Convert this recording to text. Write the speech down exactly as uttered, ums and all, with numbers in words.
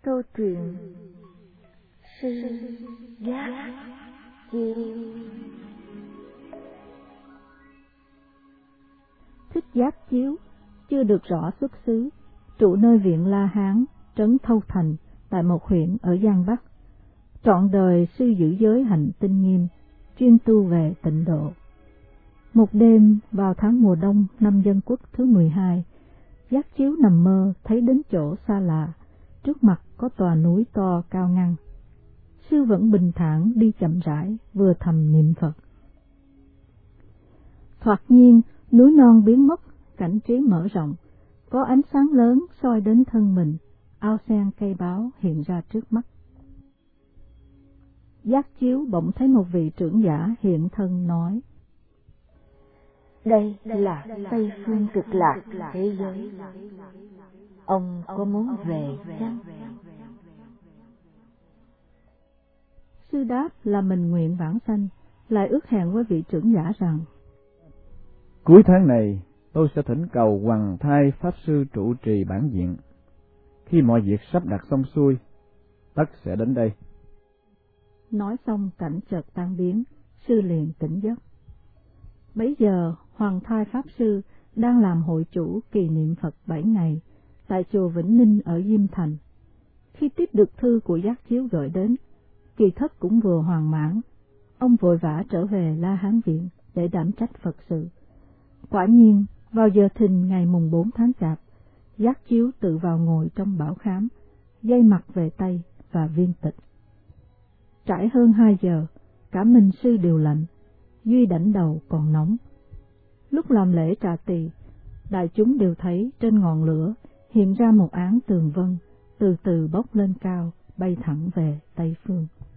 Câu chuyện Sư Giác Chiêu. Thích Giác Chiếu chưa được rõ xuất xứ, trụ nơi viện La Hán, trấn Thâu Thành, tại một huyện ở Giang Bắc. Trọn đời sư giữ giới hạnh tinh nghiêm, chuyên tu về tịnh độ. Một đêm vào tháng mùa đông năm Dân Quốc thứ mười hai, Giác Chiếu nằm mơ thấy đến chỗ xa lạ, trước mặt có tòa núi to cao ngăn. Sư vẫn bình thản đi chậm rãi, vừa thầm niệm Phật. Thoạt nhiên, núi non biến mất, cảnh trí mở rộng, có ánh sáng lớn soi đến thân mình, ao sen cây báo hiện ra trước mắt. Giác Chiếu bỗng thấy một vị trưởng giả hiện thân nói: Đây là Tây Phương Cực Lạc thế giới. Ông có muốn về chăng? Sư đáp là mình nguyện vãng sanh, lại ước hẹn với vị trưởng giả rằng: Cuối tháng này tôi sẽ thỉnh cầu Hoằng Thai Pháp Sư trụ trì bản viện. Khi mọi việc sắp đặt xong xuôi, tất sẽ đến đây. Nói xong cảnh chợt tan biến, sư liền tỉnh giấc. Bấy giờ Hoằng Thai Pháp Sư đang làm hội chủ kỳ niệm Phật bảy ngày tại chùa Vĩnh Ninh ở Diêm Thành. Khi tiếp được thư của Giác Chiếu gửi đến, kỳ thất cũng vừa hoàn mãn, ông vội vã trở về La Hán viện để đảm trách Phật sự. Quả nhiên, vào giờ thìn ngày mùng bốn tháng Chạp, Giác Chiếu tự vào ngồi trong bảo khám, dây mặt về Tây và viên tịch. Trải hơn hai giờ, cả Minh sư đều lạnh, duy đảnh đầu còn nóng. Lúc làm lễ trà tỳ, đại chúng đều thấy trên ngọn lửa hiện ra một áng tường vân, từ từ bốc lên cao, bay thẳng về Tây Phương.